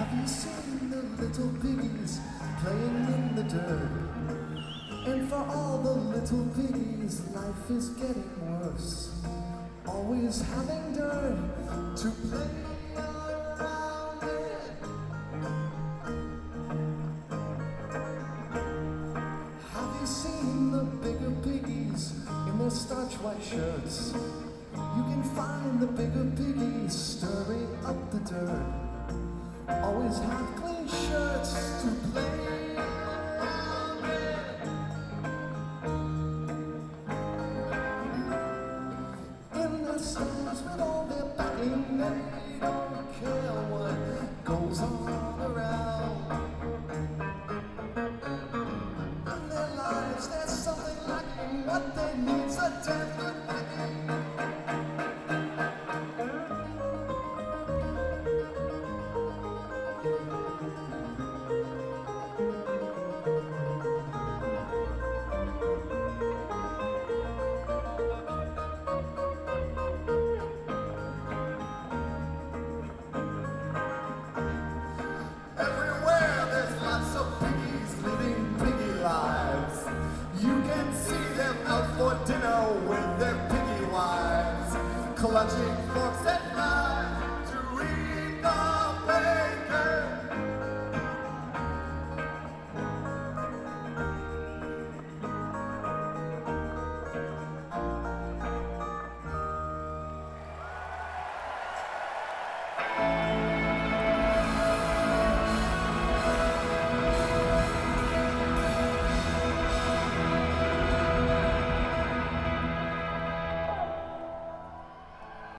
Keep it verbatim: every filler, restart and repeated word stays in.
Have you seen the little piggies playing in the dirt? And for all the little piggies, life is getting worse. Always having dirt to play around in. Have you seen the bigger piggies in their starch white shirts? You can find the bigger piggies stirring up the dirt. Always have clean shirts to play